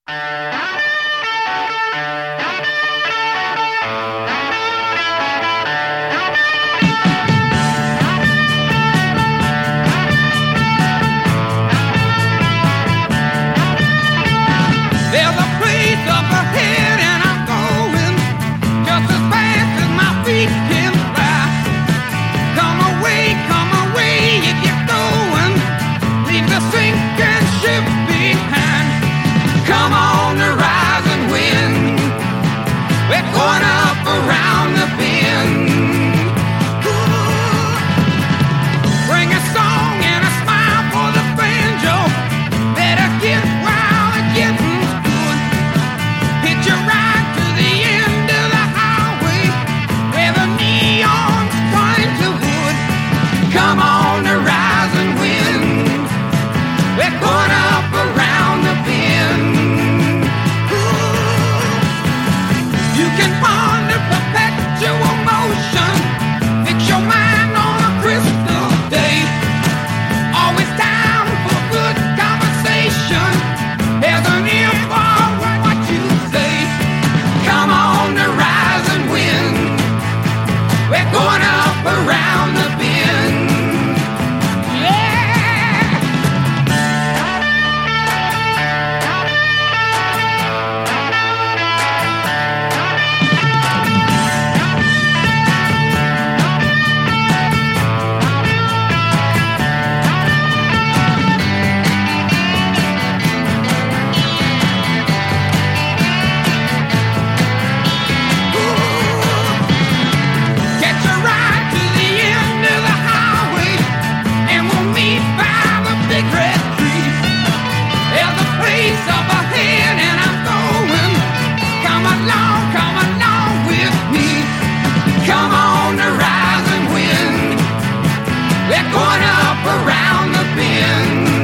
There's a place up ahead and I'm going just as fast as my feet can fly. Come away, you get going. Leave the sinking ship behind. Come on the rising wind. We're going up around the bend. Bring a song and a smile for the banjo. Better get wild and getting good. Hitch a ride to the end of the highway where the neon's trying to wood. Come on the rising wind. We're going up around the bend. You can ponder perpetual motion. Fix your mind on a crystal day. Always down for good conversation. There's an ear for what you say. Come on the rising wind. We're going up around the bend. Catch a ride to the end of the highway, and we'll meet by the big red tree. There's a place up ahead, and I'm going. Come along with me. Come on the rising wind. We're going up around the bend.